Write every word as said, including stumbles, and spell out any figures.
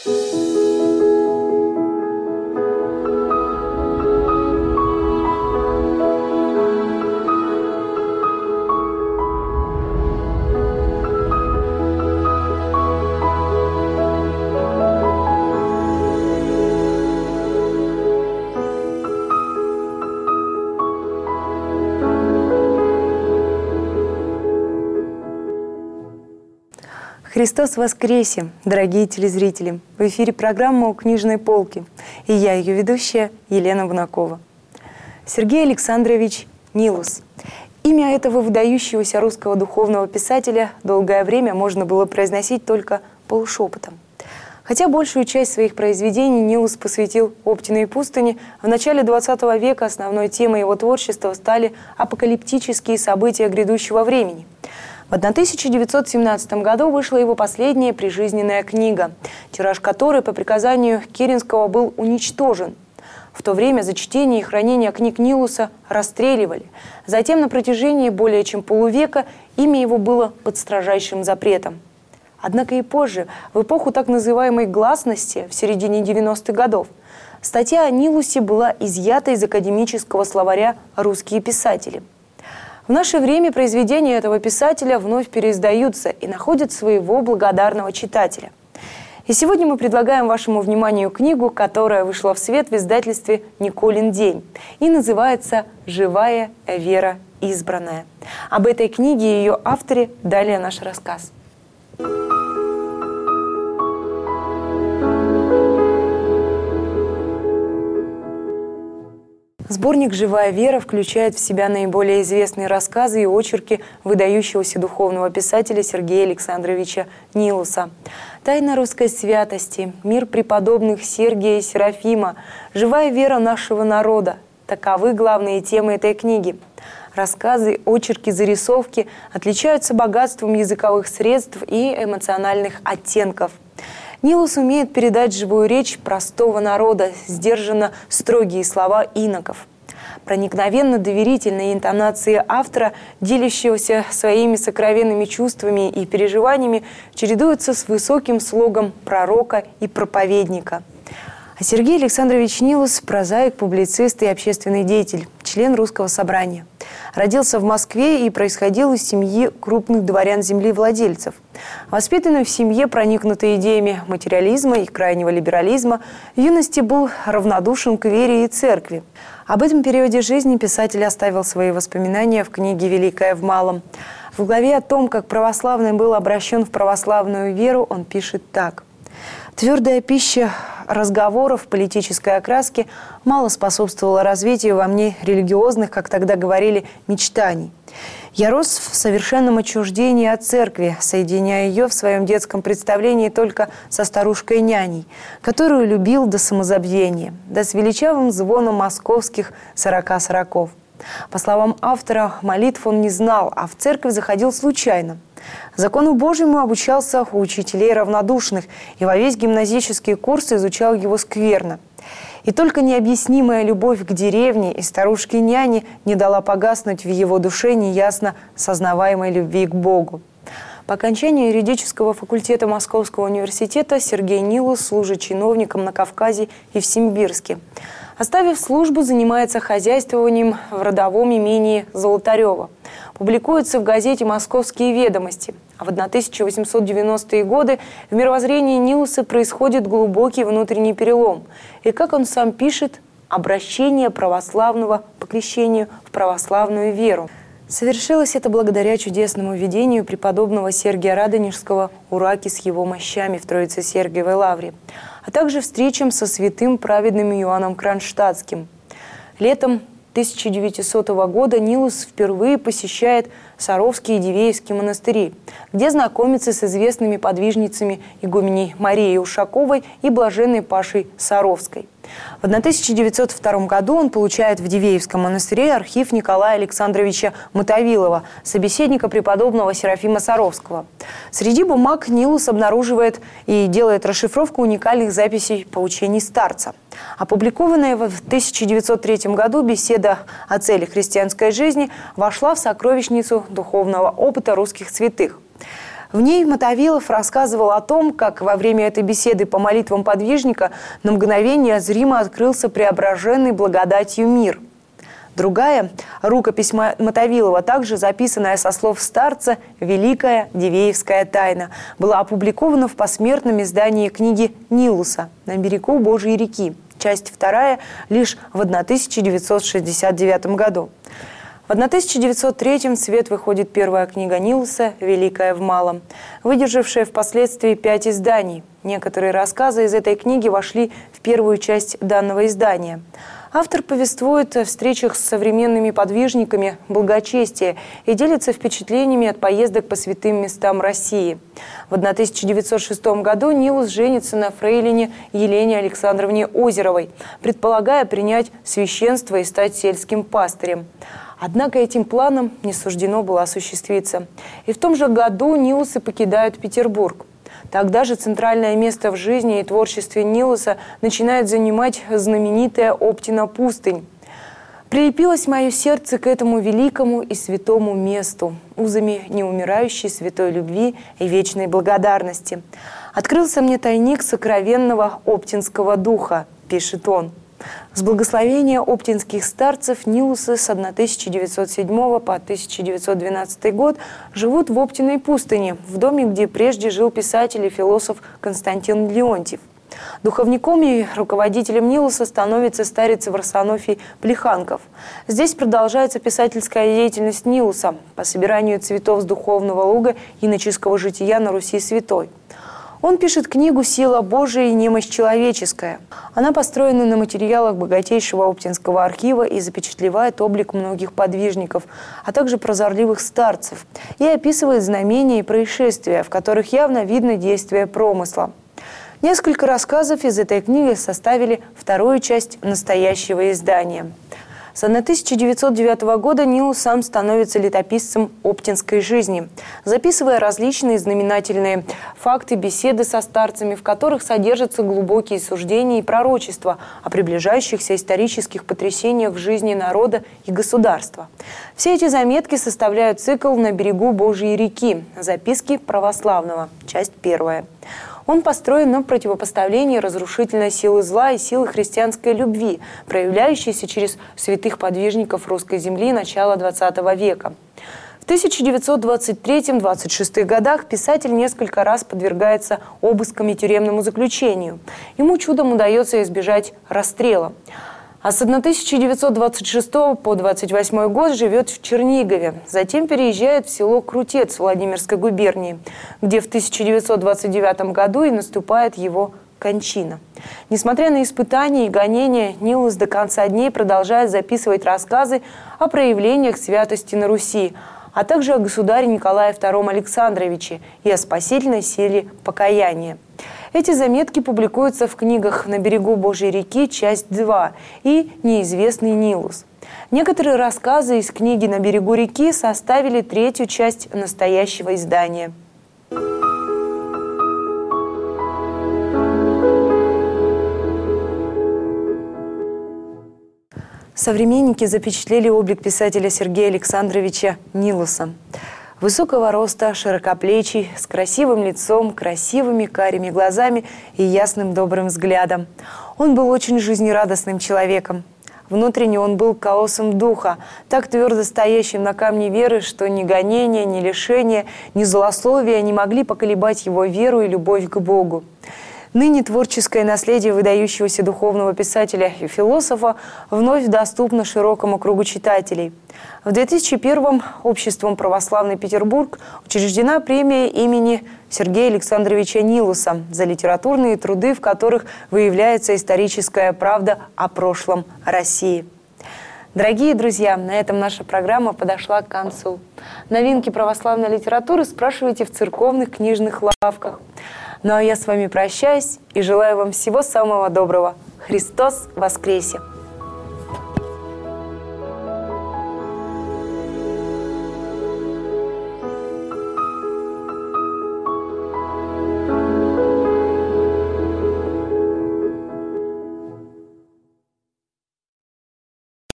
Христос воскресе, дорогие телезрители! В эфире программа «У книжной полки» и я, ее ведущая, Елена Бунакова. Сергей Александрович Нилус. Имя этого выдающегося русского духовного писателя долгое время можно было произносить только полушепотом. Хотя большую часть своих произведений Нилус посвятил Оптиной пустыне, в начале двадцатого века основной темой его творчества стали апокалиптические события грядущего времени. В тысяча девятьсот семнадцатом году вышла его последняя прижизненная книга, тираж которой по приказанию Керенского был уничтожен. В то время за чтение и хранение книг Нилуса расстреливали. Затем на протяжении более чем полувека имя его было под строжайшим запретом. Однако и позже, в эпоху так называемой гласности, в середине девяностых годов, статья о Нилусе была изъята из академического словаря «Русские писатели». В наше время произведения этого писателя вновь переиздаются и находят своего благодарного читателя. И сегодня мы предлагаем вашему вниманию книгу, которая вышла в свет в издательстве «Николин день» и называется «Живая вера избранная». Об этой книге и ее авторе далее наш рассказ. Сборник «Живая вера» включает в себя наиболее известные рассказы и очерки выдающегося духовного писателя Сергея Александровича Нилуса. «Тайна русской святости», «Мир преподобных Сергия и Серафима», «Живая вера нашего народа» – таковы главные темы этой книги. Рассказы, очерки, зарисовки отличаются богатством языковых средств и эмоциональных оттенков. Нилус умеет передать живую речь простого народа, сдержанно строгие слова иноков. Проникновенно доверительные интонации автора, делящегося своими сокровенными чувствами и переживаниями, чередуются с высоким слогом пророка и проповедника. А Сергей Александрович Нилус – прозаик, публицист и общественный деятель, член Русского собрания. Родился в Москве и происходил из семьи крупных дворян-землевладельцев. Воспитанный в семье, проникнутой идеями материализма и крайнего либерализма, в юности был равнодушен к вере и церкви. Об этом периоде жизни писатель оставил свои воспоминания в книге «Великое в малом». В главе о том, как православный был обращен в православную веру, он пишет так. «Твердая пища разговоров политической окраски мало способствовала развитию во мне религиозных, как тогда говорили, мечтаний. Я рос в совершенном отчуждении от церкви, соединяя ее в своем детском представлении только со старушкой-няней, которую любил до самозабвения, да с величавым звоном московских сорока сороков. По словам автора, молитв он не знал, а в церковь заходил случайно. Закону Божьему обучался у учителей равнодушных и во весь гимназический курс изучал его скверно. И только необъяснимая любовь к деревне и старушке-няне не дала погаснуть в его душе неясно сознаваемой любви к Богу. По окончании юридического факультета Московского университета Сергей Нилус служит чиновником на Кавказе и в Симбирске. Оставив службу, занимается хозяйствованием в родовом имении Золотарева. Публикуется в газете «Московские ведомости». А в тысяча восемьсот девяностые годы в мировоззрении Нилуса происходит глубокий внутренний перелом. И, как он сам пишет, обращение православного по крещению в православную веру. Совершилось это благодаря чудесному видению преподобного Сергия Радонежского у раки с его мощами в Троице-Сергиевой лавре, а также встречам со святым праведным Иоанном Кронштадтским. Летом тысяча девятисотого года Нилус впервые посещает Саровские и Дивеевские монастыри, где знакомится с известными подвижницами игуменей Марией Ушаковой и блаженной Пашей Саровской. В тысяча девятьсот втором году он получает в Дивеевском монастыре архив Николая Александровича Мотовилова, собеседника преподобного Серафима Саровского. Среди бумаг Нилус обнаруживает и делает расшифровку уникальных записей поучений старца. Опубликованная в тысяча девятьсот третьем году беседа о целях христианской жизни вошла в сокровищницу духовного опыта русских святых. В ней Мотовилов рассказывал о том, как во время этой беседы по молитвам подвижника на мгновение зримо открылся преображенный благодатью мир. Другая рукопись Мотовилова, также записанная со слов старца «Великая Дивеевская тайна», была опубликована в посмертном издании книги Нилуса «На берегу Божьей реки», часть вторая, лишь в тысяча девятьсот шестьдесят девятом году. В тысяча девятьсот третьем в свет выходит первая книга Нилуса «Великая в малом», выдержавшая впоследствии пять изданий. Некоторые рассказы из этой книги вошли в первую часть данного издания. Автор повествует о встречах с современными подвижниками благочестия и делится впечатлениями от поездок по святым местам России. В тысяча девятьсот шестом году Нилус женится на фрейлине Елене Александровне Озеровой, предполагая принять священство и стать сельским пастырем. Однако этим планам не суждено было осуществиться. И в том же году Нилусы покидают Петербург. Тогда же центральное место в жизни и творчестве Нилуса начинает занимать знаменитая Оптина пустынь. «Прилепилось мое сердце к этому великому и святому месту, узами неумирающей святой любви и вечной благодарности. Открылся мне тайник сокровенного оптинского духа», пишет он. С благословения оптинских старцев Нилусы с тысяча девятьсот седьмого по тысяча девятьсот двенадцатый год живут в Оптиной пустыне, в доме, где прежде жил писатель и философ Константин Леонтьев. Духовником и руководителем Нилуса становится старец Варсонофий Плеханков. Здесь продолжается писательская деятельность Нилуса по собиранию цветов с духовного луга иноческого жития на Руси святой. Он пишет книгу «Сила Божия и немощь человеческая». Она построена на материалах богатейшего Оптинского архива и запечатлевает облик многих подвижников, а также прозорливых старцев, и описывает знамения и происшествия, в которых явно видно действие промысла. Несколько рассказов из этой книги составили вторую часть настоящего издания. С тысяча девятьсот девятого года Нилус сам становится летописцем оптинской жизни, записывая различные знаменательные факты, беседы со старцами, в которых содержатся глубокие суждения и пророчества о приближающихся исторических потрясениях в жизни народа и государства. Все эти заметки составляют цикл «На берегу Божьей реки. Записки православного», часть первая. Он построен на противопоставлении разрушительной силы зла и силы христианской любви, проявляющейся через святых подвижников русской земли начала двадцатого века. В тысяча девятьсот двадцать третьем — двадцать шестом годах писатель несколько раз подвергается обыскам и тюремному заключению. Ему чудом удается избежать расстрела. А с тысяча девятьсот двадцать шестого по двадцать восьмой год живет в Чернигове. Затем переезжает в село Крутец Владимирской губернии, где в тысяча девятьсот двадцать девятом году и наступает его кончина. Несмотря на испытания и гонения, Нилус до конца дней продолжает записывать рассказы о проявлениях святости на Руси, а также о государе Николае втором Александровиче и о спасительной силе покаяния. Эти заметки публикуются в книгах «На берегу Божьей реки», часть два и «Неизвестный Нилус». Некоторые рассказы из книги «На берегу реки» составили третью часть настоящего издания. Современники запечатлели облик писателя Сергея Александровича Нилуса. Высокого роста, широкоплечий, с красивым лицом, красивыми карими глазами и ясным добрым взглядом. Он был очень жизнерадостным человеком. Внутренне он был колоссом духа, так твердо стоящим на камне веры, что ни гонения, ни лишения, ни злословия не могли поколебать его веру и любовь к Богу. Ныне творческое наследие выдающегося духовного писателя и философа вновь доступно широкому кругу читателей. В две тысячи первом Обществом православный Петербург учреждена премия имени Сергея Александровича Нилуса за литературные труды, в которых выявляется историческая правда о прошлом России. Дорогие друзья, на этом наша программа подошла к концу. Новинки православной литературы спрашивайте в церковных книжных лавках. Ну а я с вами прощаюсь и желаю вам всего самого доброго. Христос воскресе!